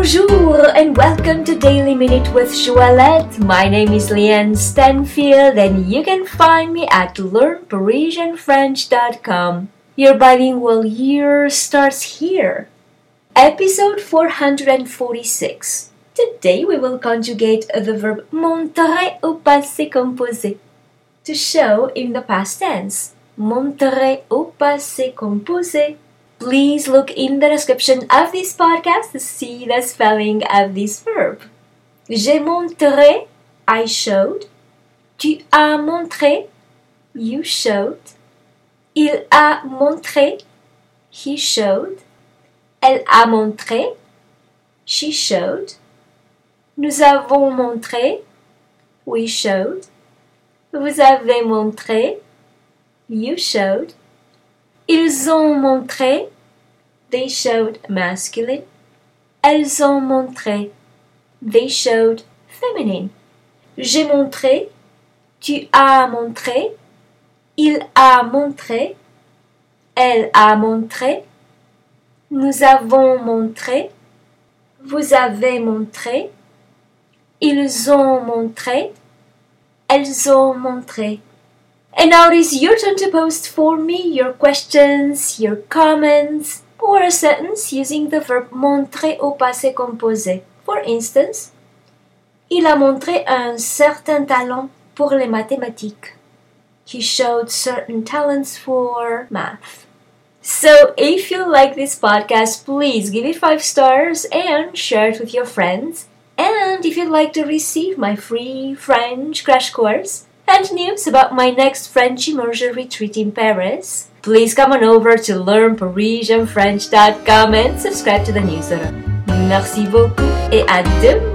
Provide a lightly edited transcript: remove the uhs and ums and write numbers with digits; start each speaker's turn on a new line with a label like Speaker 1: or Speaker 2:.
Speaker 1: Bonjour and welcome to Daily Minute with Joëlette. My name is Leanne Stanfield and you can find me at learnparisienfrench.com. Your bilingual year starts here. Episode 446. Today we will conjugate the verb montrer au passé composé. To show in the past tense. Montrer au passé composé. Please look in the description of this podcast to see the spelling of this verb. J'ai montré, I showed. Tu as montré, you showed. Il a montré, he showed. Elle a montré, she showed. Nous avons montré, we showed. Vous avez montré, you showed. Ils ont montré, they showed masculine. Elles ont montré, they showed feminine. J'ai montré, tu as montré, il a montré, elle a montré, nous avons montré, vous avez montré, ils ont montré, elles ont montré. And now it is your turn to post for me your questions, your comments, or a sentence using the verb montrer au passé composé. For instance, il a montré un certain talent pour les mathématiques. He showed certain talents for math. So if you like this podcast, please give it 5 stars and share it with your friends. And if you'd like to receive my free French crash course, and news about my next French immersion retreat in Paris, please come on over to learnparisienfrench.com and subscribe to the newsletter. Merci beaucoup et à demain!